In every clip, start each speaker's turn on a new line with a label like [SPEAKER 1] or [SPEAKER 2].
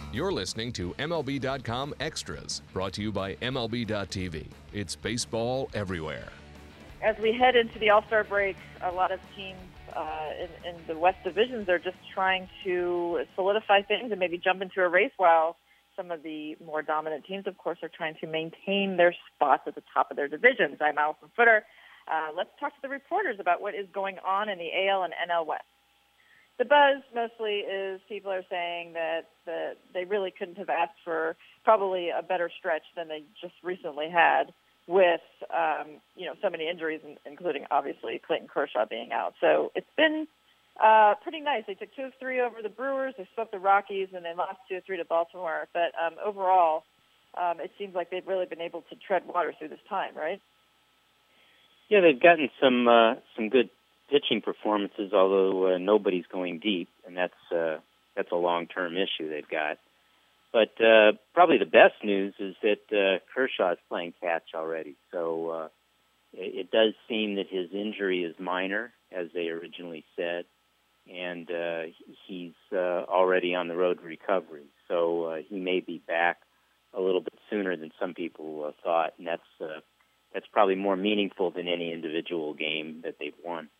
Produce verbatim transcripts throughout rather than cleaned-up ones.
[SPEAKER 1] You're listening to M L B dot com Extras, brought to you by M L B dot T V. It's baseball everywhere.
[SPEAKER 2] As we head into the All-Star break, a lot of teams uh, in, in the West divisions are just trying to solidify things and maybe jump into a race, while some of the more dominant teams, of course, are trying to maintain their spots at the top of their divisions. I'm Allison Footer. Uh, let's talk to the reporters about what is going on in the A L and N L West. The buzz mostly is people are saying that the, they really couldn't have asked for probably a better stretch than they just recently had with, um, you know, so many injuries, including, obviously, Clayton Kershaw being out. So it's been uh, pretty nice. They took two of three over the Brewers. They swept the Rockies, and they lost two of three to Baltimore. But um, overall, um, it seems like they've really been able to tread water through this time, right?
[SPEAKER 3] Yeah, they've gotten some uh, some good pitching performances, although uh, nobody's going deep, and that's uh, that's a long-term issue they've got. But uh, probably the best news is that uh, Kershaw is playing catch already. So uh, it, it does seem that his injury is minor, as they originally said, and uh, he's uh, already on the road to recovery. So uh, he may be back a little bit sooner than some people uh, thought, and that's uh, that's probably more meaningful than any individual game that they've won.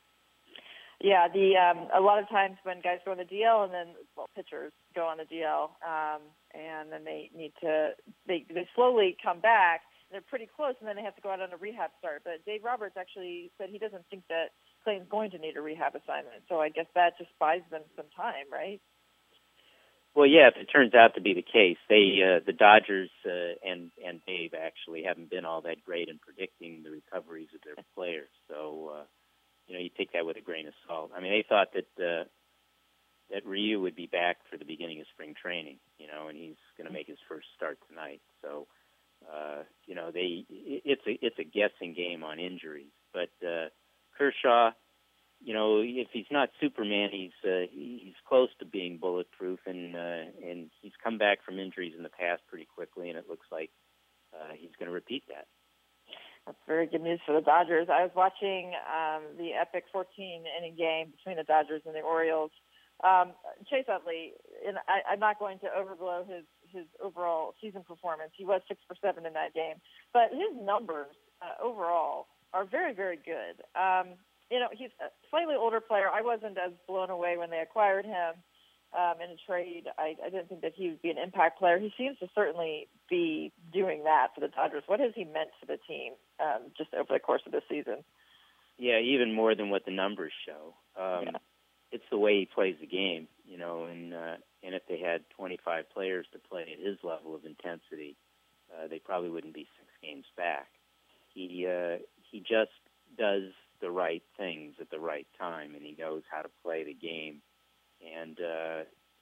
[SPEAKER 2] Yeah, the um, a lot of times when guys go on the D L and then well, pitchers go on the D L, um, and then they need to they they slowly come back. They're pretty close, and then they have to go out on a rehab start. But Dave Roberts actually said he doesn't think that Clayton's going to need a rehab assignment. So I guess that just buys them some time, right?
[SPEAKER 3] Well, yeah, if it turns out to be the case, they uh, the Dodgers uh, and and Dave actually haven't been all that great in predicting the recoveries of their players. So. Uh, You know, you take that with a grain of salt. I mean, they thought that uh, that Ryu would be back for the beginning of spring training, you know, and he's going to make his first start tonight. So, uh, you know, they it's a it's a guessing game on injuries. But uh, Kershaw, you know, if he's not Superman, he's uh, he's close to being bulletproof, and uh, and he's come back from injuries in the past pretty quickly, and it looks like uh, he's going to repeat that.
[SPEAKER 2] That's very good news for the Dodgers. I was watching um, the epic fourteen-inning game between the Dodgers and the Orioles. Um, Chase Utley, and I, I'm not going to overblow his, his overall season performance. He was six for seven in that game. But his numbers uh, overall are very, very good. Um, you know, he's a slightly older player. I wasn't as blown away when they acquired him. Um, in a trade, I, I didn't think that he would be an impact player. He seems to certainly be doing that for the Dodgers. What has he meant to the team um, just over the course of the season?
[SPEAKER 3] Yeah, even more than what the numbers show. Um, yeah. It's the way he plays the game, you know, and uh, and if they had twenty-five players to play at his level of intensity, uh, they probably wouldn't be six games back. He uh, he just does the right things at the right time, and he knows how to play the game. And uh,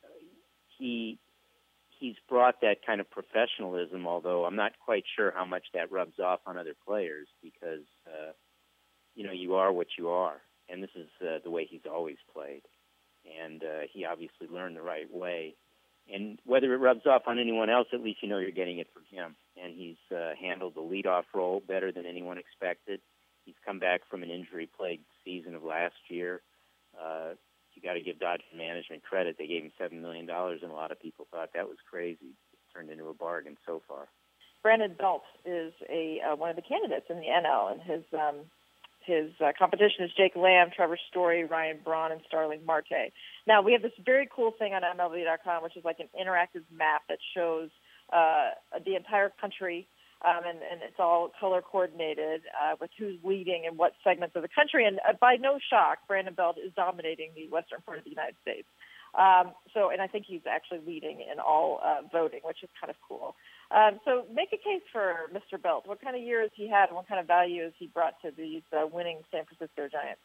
[SPEAKER 3] he he's brought that kind of professionalism, although I'm not quite sure how much that rubs off on other players because, uh, you know, you are what you are. And this is uh, the way he's always played. And uh, he obviously learned the right way. And whether it rubs off on anyone else, at least you know you're getting it from him. And he's uh, handled the leadoff role better than anyone expected. He's come back from an injury-plagued season of last year. Uh, You got to give Dodger management credit. They gave him seven million dollars, and a lot of people thought that was crazy. It turned into a bargain so far.
[SPEAKER 2] Brandon Belt is a uh, one of the candidates in the N L, and his um, his uh, competition is Jake Lamb, Trevor Story, Ryan Braun, and Starling Marte. Now, we have this very cool thing on M L B dot com, which is like an interactive map that shows uh, the entire country. Um, and, and it's all color coordinated uh, with who's leading in what segments of the country. And uh, by no shock, Brandon Belt is dominating the western part of the United States. Um, so, and I think he's actually leading in all uh, voting, which is kind of cool. Um, so make a case for Mister Belt. What kind of year has he had, and what kind of value has he brought to these uh, winning San Francisco Giants?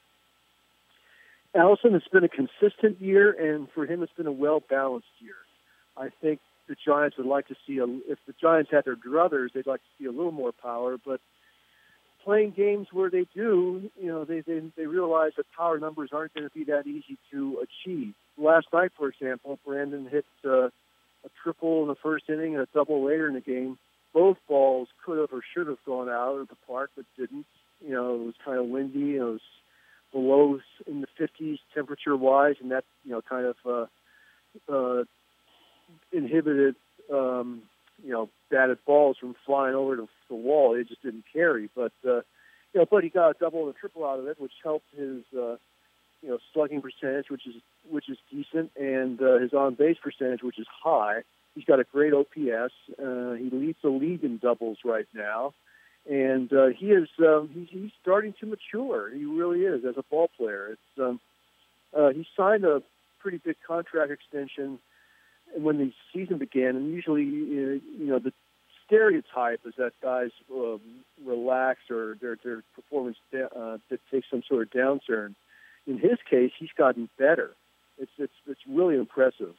[SPEAKER 4] Allison, it's been a consistent year, and for him it's been a well-balanced year. I think the Giants would like to see, a, if the Giants had their druthers, they'd like to see a little more power, but playing games where they do, you know, they they, they realize that power numbers aren't going to be that easy to achieve. Last night, for example, Brandon hit uh, a triple in the first inning and a double later in the game. Both balls could have or should have gone out of the park, but didn't. You know, it was kind of windy. It was below in the fifties temperature-wise, and that, you know, kind of uh, uh, inhibited, um, you know, batted balls from flying over to the wall. It just didn't carry. But, uh, you know, but he got a double and a triple out of it, which helped his, uh, you know, slugging percentage, which is which is decent, and uh, his on-base percentage, which is high. He's got a great O P S. Uh, he leads the league in doubles right now. And uh, he is um, he's, he's starting to mature. He really is as a ball player. It's um, uh, he signed a pretty big contract extension when the season began, and usually uh, you know the stereotype is that guys uh, relax or their their performance uh, that takes some sort of downturn. In his case, he's gotten better. It's it's it's really impressive.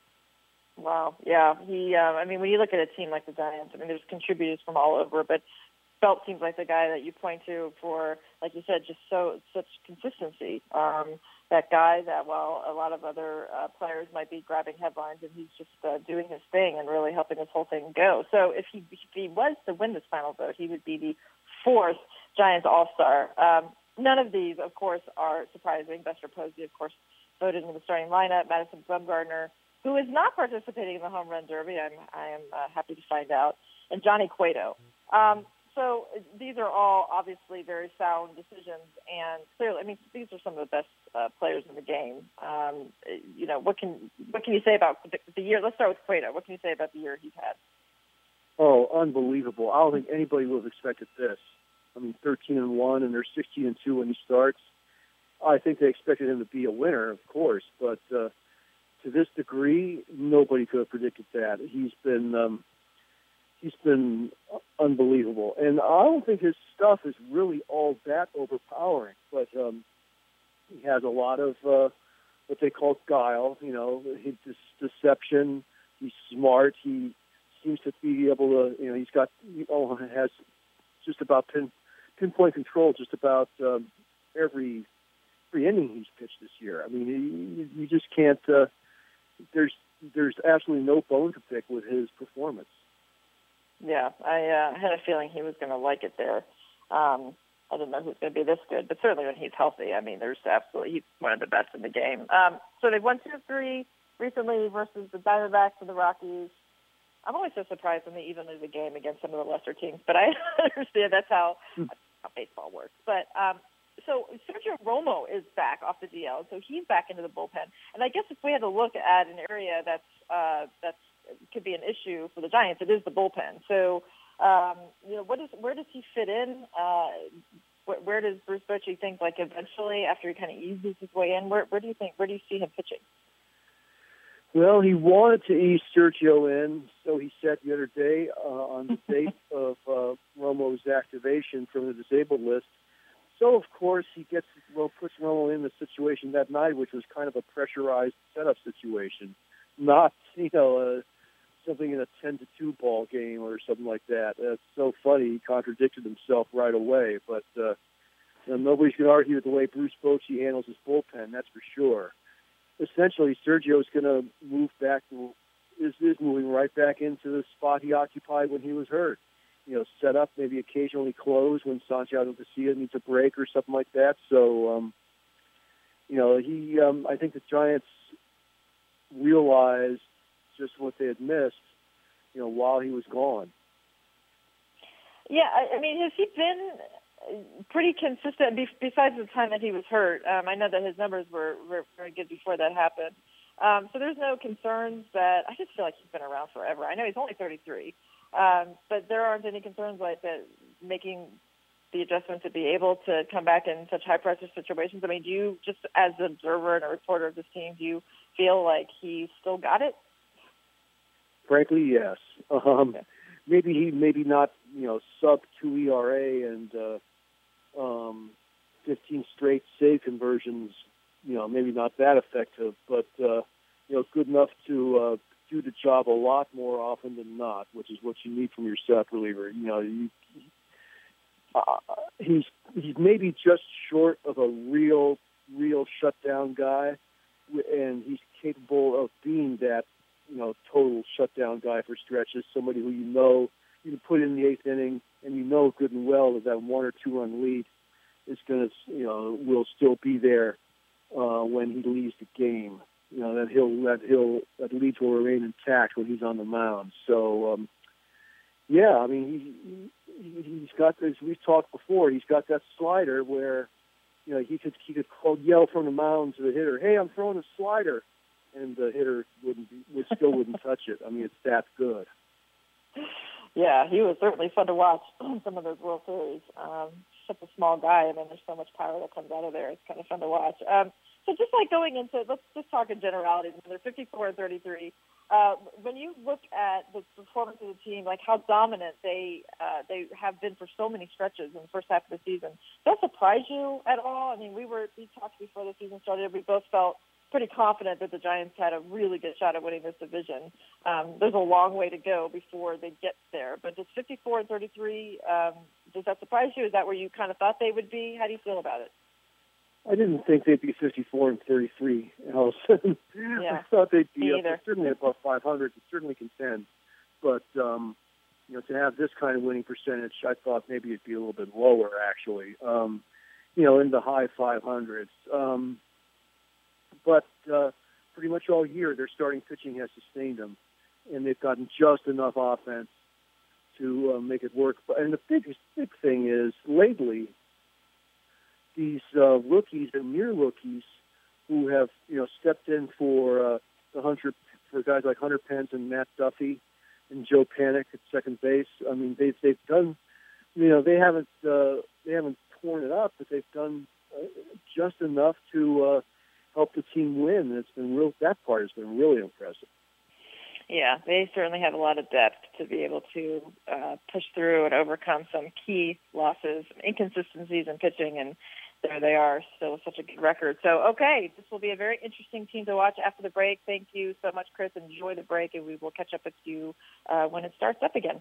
[SPEAKER 2] Wow, yeah. He, uh, I mean, when you look at a team like the Giants, I mean, there's contributors from all over, but Belt seems like the guy that you point to for, like you said, just so such consistency. Um, that guy that, while a lot of other uh, players might be grabbing headlines, and he's just uh, doing his thing and really helping this whole thing go. So if he if he was to win this final vote, he would be the fourth Giants All-Star. Um, none of these, of course, are surprising. Buster Posey, of course, voted in the starting lineup. Madison Bumgarner, who is not participating in the home run derby, I'm I am uh, happy to find out, and Johnny Cueto. Um, So these are all obviously very sound decisions, and clearly, I mean, these are some of the best uh, players in the game. Um, you know, what can what can you say about the, the year? Let's start with Cueto. What can you say about the year he's had?
[SPEAKER 4] Oh, unbelievable! I don't think anybody would have expected this. I mean, thirteen and one, and they're sixteen and two when he starts. I think they expected him to be a winner, of course, but uh, to this degree, nobody could have predicted that. He's been um, He's been unbelievable. And I don't think his stuff is really all that overpowering, but um, he has a lot of uh, what they call guile, you know, his deception. He's smart. He seems to be able to, you know, he's got, he oh, has just about pin, pinpoint control just about um, every, every inning he's pitched this year. I mean, you, you just can't, uh, there's, there's absolutely no bone to pick with his performance.
[SPEAKER 2] Yeah, I uh, had a feeling he was going to like it there. Um, I didn't know he was going to be this good, but certainly when he's healthy, I mean, there's absolutely, he's one of the best in the game. Um, so they've won two of three recently versus the Diamondbacks and the Rockies. I'm always so surprised when they even lose a game against some of the lesser teams, but I understand that's how, that's how baseball works. But um, so Sergio Romo is back off the D L, so he's back into the bullpen. And I guess if we had to look at an area that's uh, that's could be an issue for the Giants, it is the bullpen. So, um, you know, what is where does he fit in? Uh, where, where does Bruce Bochy think, like, eventually after he kind of eases his way in? Where, where do you think? Where do you see him pitching?
[SPEAKER 4] Well, he wanted to ease Sergio in, so he said the other day uh, on the date of uh, Romo's activation from the disabled list. So, of course, he gets well puts Romo in the situation that night, which was kind of a pressurized setup situation, not you know. Uh, something in a ten to two ball game or something like that. That's so funny. He contradicted himself right away. But uh, you know, nobody's going to argue with the way Bruce Bochy handles his bullpen, that's for sure. Essentially, Sergio's going to move back, to, is, is moving right back into the spot he occupied when he was hurt. You know, set up, maybe occasionally close when Santiago Garcia needs a break or something like that. So, um, you know, he, um, I think the Giants realized just what they had missed, you know, while he was gone.
[SPEAKER 2] Yeah, I, I mean, has he been pretty consistent be- besides the time that he was hurt? Um, I know that his numbers were, were very good before that happened. Um, so there's no concerns that, I just feel like he's been around forever. I know he's only thirty-three, um, but there aren't any concerns like that making the adjustment to be able to come back in such high-pressure situations. I mean, do you, just as an observer and a reporter of this team, do you feel like he's still got it?
[SPEAKER 4] Frankly, yes. Um, okay. Maybe he, maybe not, you know, sub two E R A and uh, um, fifteen straight save conversions. You know, maybe not that effective, but uh, you know, good enough to uh, do the job a lot more often than not, which is what you need from your set reliever. You know, you, uh, he's he's maybe just short of a real, real shutdown guy, and he's capable of being that. You know, total shutdown guy for stretches, somebody who you know you can put in the eighth inning and you know good and well that that one or two run lead is going to, you know, will still be there uh, when he leaves the game. you know, that he'll that he'll that leads will remain intact when he's on the mound. So, um, yeah, I mean, he, he he's got, as we've talked before, he's got that slider where, you know, he could he could call, yell from the mound to the hitter, "Hey, I'm throwing a slider," and the hitter wouldn't be, would still wouldn't touch it. I mean, it's that good.
[SPEAKER 2] Yeah, he was certainly fun to watch on some of those World Series. Um, such a small guy, and then there's so much power that comes out of there. It's kind of fun to watch. Um, so just like going into, let's just talk in generalities. They're fifty-four and thirty-three. Uh, when you look at the performance of the team, like how dominant they uh, they have been for so many stretches in the first half of the season, does that surprise you at all? I mean, we were we talked before the season started. We both felt pretty confident that the Giants had a really good shot at winning this division. Um, there's a long way to go before they get there. But does fifty-four and thirty-three, um, does that surprise you? Is that where you kind of thought they would be? How do you feel about it?
[SPEAKER 4] I didn't think they'd be fifty-four and thirty-three, Allison.
[SPEAKER 2] Yeah,
[SPEAKER 4] I thought they'd be
[SPEAKER 2] me
[SPEAKER 4] up there, certainly above five hundred, and certainly contend. But, um, you know, to have this kind of winning percentage, I thought maybe it'd be a little bit lower, actually, um, you know, in the high five hundreds. Um, but uh, pretty much all year, their starting pitching has sustained them, and they've gotten just enough offense to uh, make it work. And the biggest big thing is, lately, these uh, rookies and near rookies who have, you know, stepped in for uh, the Hunter, for guys like Hunter Pence and Matt Duffy and Joe Panik at second base. I mean, they've they've done, you know, they haven't uh, they haven't torn it up, but they've done uh, just enough to uh, help the team win. And it's been real. That part has been really impressive.
[SPEAKER 2] Yeah, they certainly have a lot of depth to be able to uh, push through and overcome some key losses, inconsistencies in pitching, and there they are, still with such a good record. So, okay, this will be a very interesting team to watch after the break. Thank you so much, Chris. Enjoy the break, and we will catch up with you uh, when it starts up again.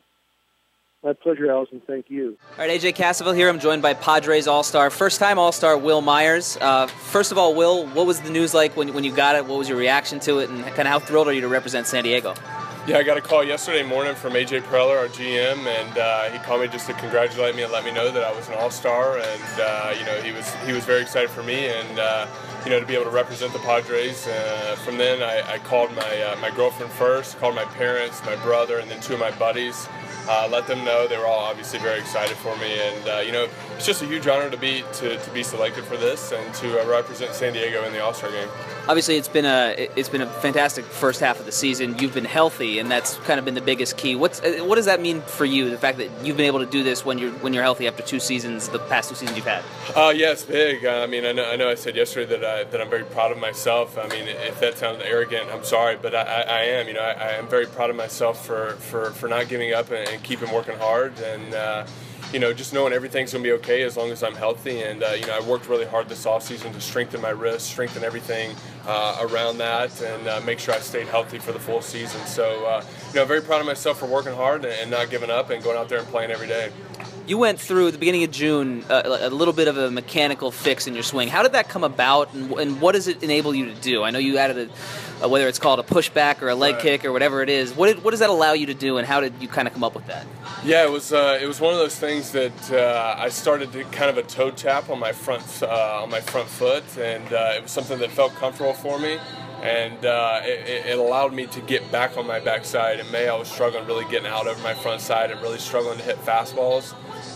[SPEAKER 4] My pleasure, Allison. Thank you.
[SPEAKER 5] All right, A J Cassaville here. I'm joined by Padres All-Star, first-time All-Star Wil Myers. Uh, first of all, Will, what was the news like when, when you got it? What was your reaction to it, and kind of how thrilled are you to represent San Diego?
[SPEAKER 6] Yeah, I got a call yesterday morning from A J Preller, our G M, and uh, he called me just to congratulate me and let me know that I was an All-Star, and uh, you know he was he was very excited for me, and uh, you know to be able to represent the Padres. Uh, from then, I, I called my uh, my girlfriend first, called my parents, my brother, and then two of my buddies. Uh, let them know. They were all obviously very excited for me, and uh, you know it's just a huge honor to be to, to be selected for this and to uh, represent San Diego in the All-Star game.
[SPEAKER 5] Obviously, it's been a it's been a fantastic first half of the season. You've been healthy, and that's kind of been the biggest key. What's what does that mean for you? The fact that you've been able to do this when you're when you're healthy after two seasons, the past two seasons you've had.
[SPEAKER 6] Uh, yeah, it's big. Uh, I mean, I know I know I said yesterday that I, that I'm very proud of myself. I mean, if that sounds arrogant, I'm sorry, but I, I, I am. You know, I, I am very proud of myself for, for, for not giving up and, and keeping working hard, and uh, you know, just knowing everything's going to be okay as long as I'm healthy. And uh, you know, I worked really hard this offseason to strengthen my wrist, strengthen everything uh, around that, and uh, make sure I stayed healthy for the full season. So, uh, you know, very proud of myself for working hard and, and not giving up and going out there and playing every day.
[SPEAKER 5] You went through, at the beginning of June, uh, a little bit of a mechanical fix in your swing. How did that come about, and, and what does it enable you to do? I know you added a, uh, whether it's called a pushback or a leg
[SPEAKER 6] right.
[SPEAKER 5] kick or whatever it is. What, did, what does that allow you to do, and how did you kind of come up with that?
[SPEAKER 6] Yeah, it was uh, it was one of those things that uh, I started to kind of a toe tap on my front uh, on my front foot, and uh, it was something that felt comfortable for me. And uh, it, it allowed me to get back on my backside. In May, I was struggling really getting out over my front side and really struggling to hit fastballs.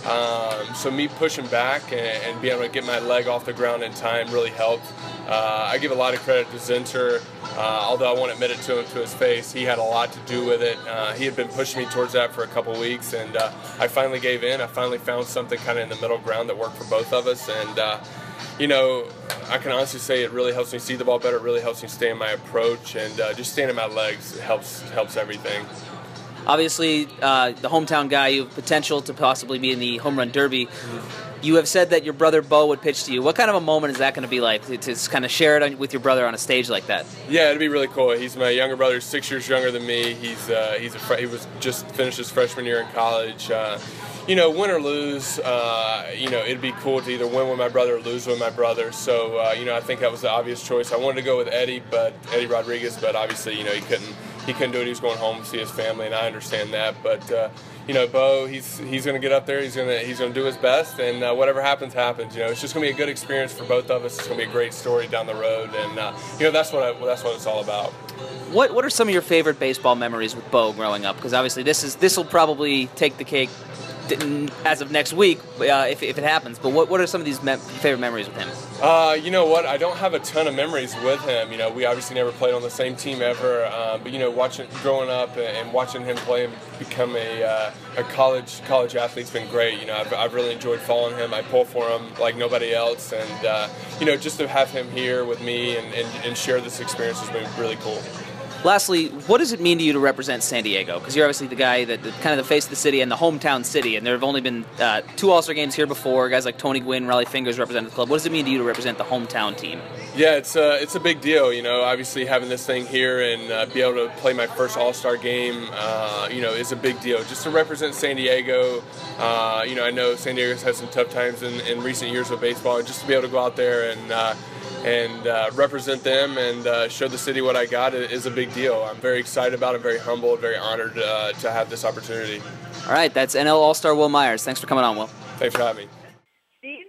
[SPEAKER 6] Um, so me pushing back and, and being able to get my leg off the ground in time really helped. Uh, I give a lot of credit to Zinter, uh, although I won't admit it to him to his face. He had a lot to do with it. Uh, he had been pushing me towards that for a couple weeks, and uh, I finally gave in. I finally found something kind of in the middle ground that worked for both of us. And uh, you know, I can honestly say it really helps me see the ball better. It really helps me stay in my approach, and uh, just staying in my legs helps helps everything.
[SPEAKER 5] Obviously, uh, the hometown guy, you have potential to possibly be in the home run derby. Mm-hmm. You have said that your brother Bo would pitch to you. What kind of a moment is that going to be like, to, to kind of share it on, with your brother on a stage like that?
[SPEAKER 6] Yeah, it'd be really cool. He's my younger brother. He's six years younger than me. He's uh, he's a fr- he was just finished his freshman year in college. Uh, you know, win or lose, uh, you know, it'd be cool to either win with my brother or lose with my brother. So, uh, you know, I think that was the obvious choice. I wanted to go with Eddie, but Eddie Rodriguez, but obviously, you know, he couldn't he couldn't do it. He was going home to see his family, and I understand that. But uh, you know, Bo, he's he's going to get up there. He's going to he's going to do his best, and uh, whatever happens, happens. You know, it's just going to be a good experience for both of us. It's going to be a great story down the road, and uh, you know, that's what I, that's what it's all about.
[SPEAKER 5] What What are some of your favorite baseball memories with Bo growing up? Because obviously, this is this will probably take the cake as of next week, uh, if, if it happens. But what, what are some of these me- favorite memories with him?
[SPEAKER 6] Uh, you know what? I don't have a ton of memories with him. You know, we obviously never played on the same team ever. Uh, but you know, watching, growing up, and, and watching him play and become a uh, a college college athlete's been great. You know, I've, I've really enjoyed following him. I pull for him like nobody else, and uh, you know, just to have him here with me and, and, and share this experience has been really cool.
[SPEAKER 5] Lastly, what does it mean to you to represent San Diego? Because you're obviously the guy that, that kind of the face of the city and the hometown city, and there have only been uh, two All-Star games here before. Guys like Tony Gwynn, Raleigh Fingers represented the club. What does it mean to you to represent the hometown team?
[SPEAKER 6] Yeah, it's a, it's a big deal, you know, obviously having this thing here and uh, be able to play my first All-Star game, uh, you know, is a big deal. Just to represent San Diego, uh, you know, I know San Diego's had some tough times in, in recent years with baseball, and just to be able to go out there and uh, and uh, represent them and uh, show the city what I got is a big deal. I'm very excited about it, very humbled, very honored uh, to have this opportunity.
[SPEAKER 5] All right, that's N L All-Star Will Myers. Thanks for coming on, Will.
[SPEAKER 6] Thanks for having me.
[SPEAKER 2] Steve,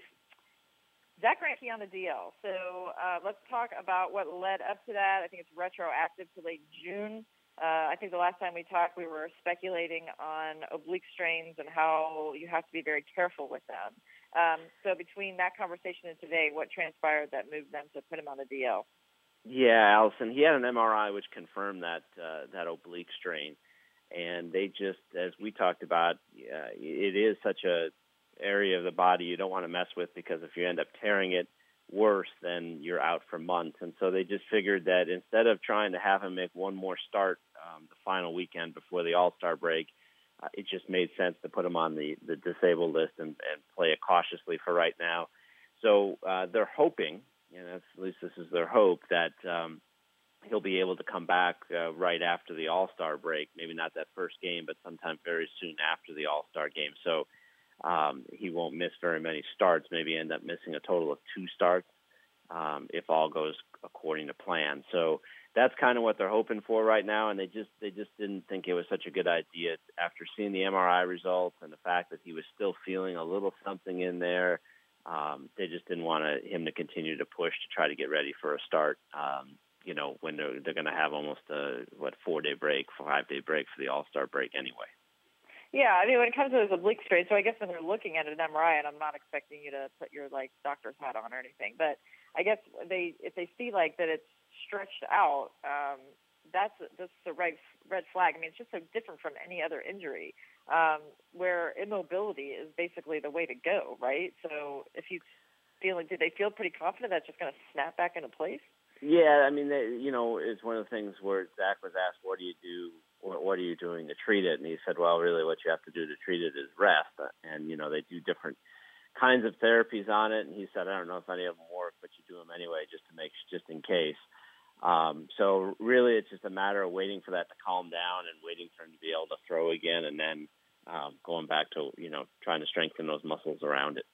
[SPEAKER 2] Zach Greinke on the D L. So uh, let's talk about what led up to that. I think it's retroactive to late June. Uh, I think the last time we talked, we were speculating on oblique strains and how you have to be very careful with them. Um, so between that conversation and today, what transpired that moved them to put him on the D L?
[SPEAKER 3] Yeah, Allison, he had an M R I which confirmed that uh, that oblique strain, and they just, as we talked about, uh, it is such a area of the body you don't want to mess with, because if you end up tearing it worse, then you're out for months. And so they just figured that instead of trying to have him make one more start um, the final weekend before the All-Star break, Uh, it just made sense to put him on the, the disabled list and, and play it cautiously for right now. So uh, they're hoping, and that's, at least this is their hope, that um, he'll be able to come back uh, right after the All-Star break, maybe not that first game, but sometime very soon after the All-Star game. So um, he won't miss very many starts, maybe end up missing a total of two starts um, if all goes according to plan. So that's kind of what they're hoping for right now, and they just they just didn't think it was such a good idea after seeing the M R I results and the fact that he was still feeling a little something in there. Um, they just didn't want to, him to continue to push to try to get ready for a start. Um, you know, when they're they're going to have almost a what four day break, five day break for the All Star break anyway.
[SPEAKER 2] Yeah, I mean, when it comes to those oblique strains, so I guess when they're looking at an M R I, and I'm not expecting you to put your like doctor's hat on or anything, but I guess they if they see like that it's stretched out, um, that's that's a red red flag. I mean, it's just so different from any other injury, um, where immobility is basically the way to go, right? So if you feel like, did they feel pretty confident that's just going to snap back into place?
[SPEAKER 3] Yeah, I mean, they, you know, it's one of the things where Zach was asked, "What do you do? What, what are you doing to treat it?" And he said, "Well, really, what you have to do to treat it is rest." And you know, they do different kinds of therapies on it. And he said, "I don't know if any of them work, but you do them anyway, just to make, just in case." Um, so really, it's just a matter of waiting for that to calm down and waiting for him to be able to throw again, and then um, going back to you know trying to strengthen those muscles around it.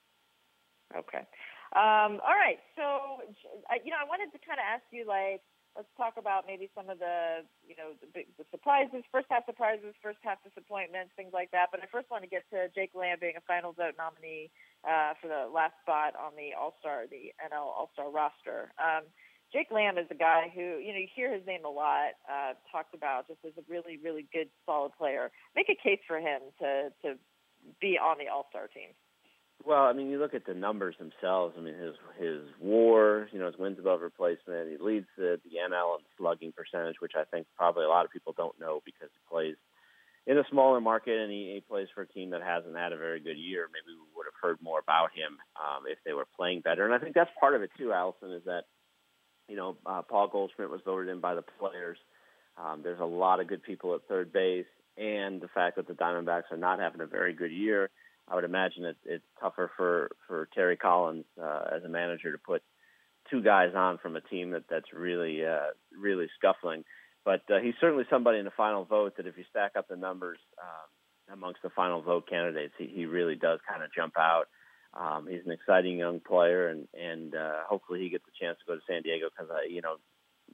[SPEAKER 2] Okay. Um, all right. So, you know, I wanted to kind of ask you, like, let's talk about maybe some of the, you know, the, big, the surprises, first half surprises, first half disappointments, things like that. But I first want to get to Jake Lamb being a final vote nominee uh, for the last spot on the All-Star, the N L All-Star roster. Um, Jake Lamb is a guy who, you know, you hear his name a lot, uh, talked about just as a really, really good, solid player. Make a case for him to, to be on the All-Star team.
[SPEAKER 3] Well, I mean, you look at the numbers themselves. I mean, his his WAR, you know, his wins above replacement. He leads the, the N L in slugging percentage, which I think probably a lot of people don't know because he plays in a smaller market and he, he plays for a team that hasn't had a very good year. Maybe we would have heard more about him um, if they were playing better. And I think that's part of it too, Allison, is that, you know, uh, Paul Goldschmidt was voted in by the players. Um, there's a lot of good people at third base, and the fact that the Diamondbacks are not having a very good year, I would imagine it, it's tougher for, for Terry Collins uh, as a manager to put two guys on from a team that, that's really uh, really scuffling. But uh, he's certainly somebody in the final vote that if you stack up the numbers um, amongst the final vote candidates, he, he really does kind of jump out. Um, he's an exciting young player, and, and uh, hopefully he gets a chance to go to San Diego because, uh, you know,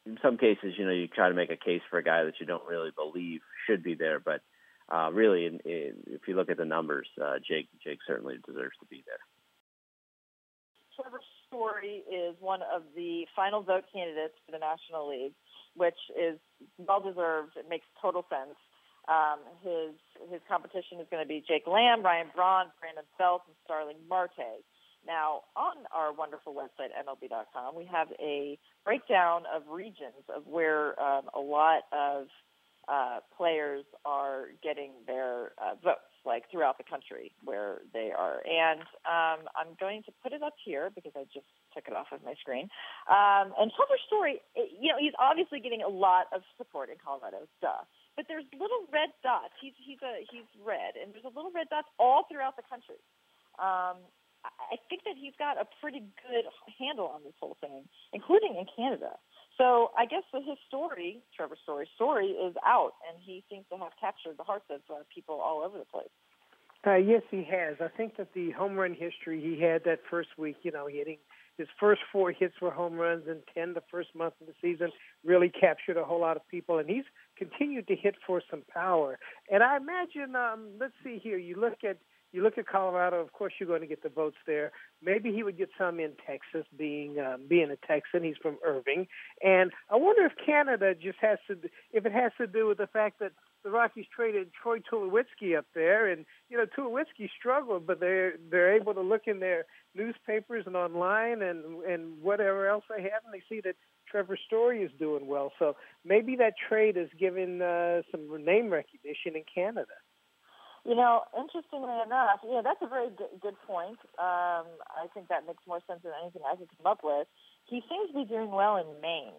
[SPEAKER 3] in some cases, you know, you try to make a case for a guy that you don't really believe should be there. But uh, really, in, in, if you look at the numbers, uh, Jake Jake certainly deserves to be there.
[SPEAKER 2] Trevor Story is one of the final vote candidates for the National League, which is well-deserved. It makes total sense. Um, his his competition is going to be Jake Lamb, Ryan Braun, Brandon Belt, and Starling Marte. Now, on our wonderful website, M L B dot com, we have a breakdown of regions of where um, a lot of uh, players are getting their uh, votes, like throughout the country where they are. And um, I'm going to put it up here because I just took it off of my screen. Um, and Trevor Story, you know, he's obviously getting a lot of support in Colorado, duh. But there's little red dots. He's he's a he's red, and there's a little red dots all throughout the country. Um, I think that he's got a pretty good handle on this whole thing, including in Canada. So I guess that his story, Trevor Story's story, is out, and he seems to have captured the hearts of uh, people all over the place.
[SPEAKER 7] Uh, yes, he has. I think that the home run history he had that first week, you know, hitting his first four hits were home runs and ten the first month of the season, really captured a whole lot of people. And he's continued to hit for some power. And I imagine, um, let's see here, you look at You look at Colorado, of course you're going to get the votes there. Maybe he would get some in Texas, being um, being a Texan. He's from Irving. And I wonder if Canada just has to, if it has to do with the fact that the Rockies traded Troy Tulowitzki up there. And, you know, Tulowitzki struggled, but they're, they're able to look in their newspapers and online and, and whatever else they have, and they see that Trevor Story is doing well. So maybe that trade has given uh, some name recognition in Canada.
[SPEAKER 2] You know, interestingly enough, yeah, that's a very good, good point. Um, I think that makes more sense than anything I could come up with. He seems to be doing well in Maine.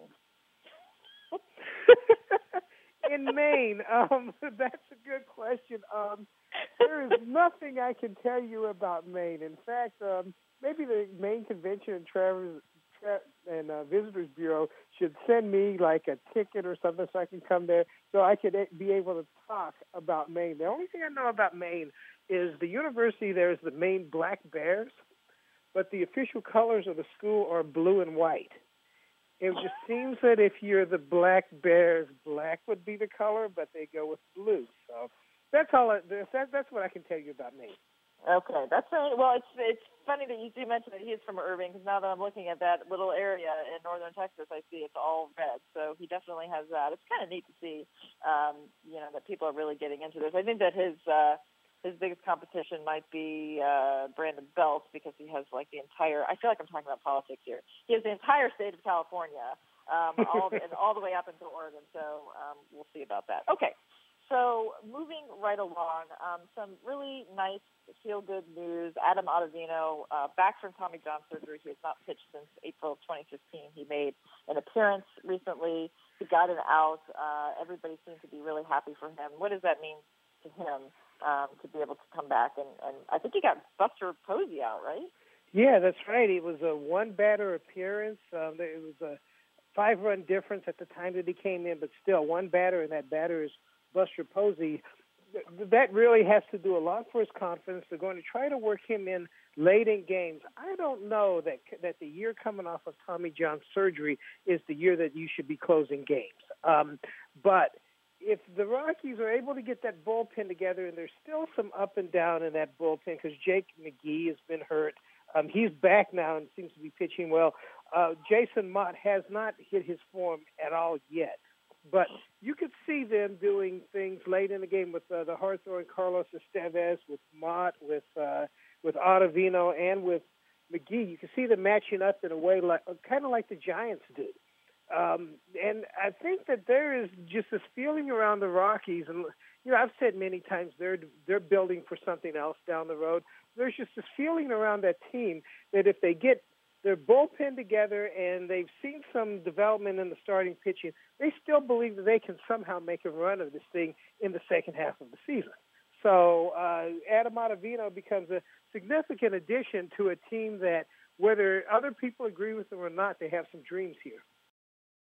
[SPEAKER 7] In Maine, um, that's a good question. Um, there is nothing I can tell you about Maine. In fact, um, maybe the Maine Convention and Travelers and uh, Visitors Bureau should send me like a ticket or something so I can come there so I could be able to talk about Maine. The only thing I know about Maine is the university there is the Maine Black Bears, but the official colors of the school are blue and white. It just seems that if you're the Black Bears, black would be the color, but they go with blue. So that's all. I, that, that's what I can tell you about Maine.
[SPEAKER 2] Okay, that's very, well. It's it's funny that you do mention that he is from Irving, because now that I'm looking at that little area in northern Texas, I see it's all red. So he definitely has that. It's kind of neat to see, um, you know, that people are really getting into this. I think that his uh, his biggest competition might be uh, Brandon Belt, because he has like the entire. I feel like I'm talking about politics here. He has the entire state of California, um, all and all the way up into Oregon. So um, we'll see about that. Okay. So moving right along, um, some really nice feel-good news. Adam Ottavino, uh, back from Tommy John surgery. He has not pitched since April of twenty fifteen. He made an appearance recently. He got an out. Uh, everybody seemed to be really happy for him. What does that mean to him um, to be able to come back? And, and I think he got Buster Posey out, right?
[SPEAKER 7] Yeah, that's right. It was a one-batter appearance. Um, it was a five-run difference at the time that he came in, but still one batter, and that batter is Buster Posey. That really has to do a lot for his confidence. They're going to try to work him in late in games. I don't know that that the year coming off of Tommy John surgery is the year that you should be closing games. Um, but if the Rockies are able to get that bullpen together, and there's still some up and down in that bullpen because Jake McGee has been hurt. Um, he's back now and seems to be pitching well. Uh, Jason Mott has not hit his form at all yet. But you could see them doing things late in the game with uh, the hard-throwing Carlos Estevez, with Mott, with uh, with Ottavino, and with McGee. You can see them matching up in a way like kind of like the Giants do. Um, and I think that there is just this feeling around the Rockies, and you know I've said many times they're they're building for something else down the road. There's just this feeling around that team that if they get their bullpen together and they've seen some development in the starting pitching, they still believe that they can somehow make a run of this thing in the second half of the season. So uh, Adam Ottavino becomes a significant addition to a team that, whether other people agree with them or not, they have some dreams here.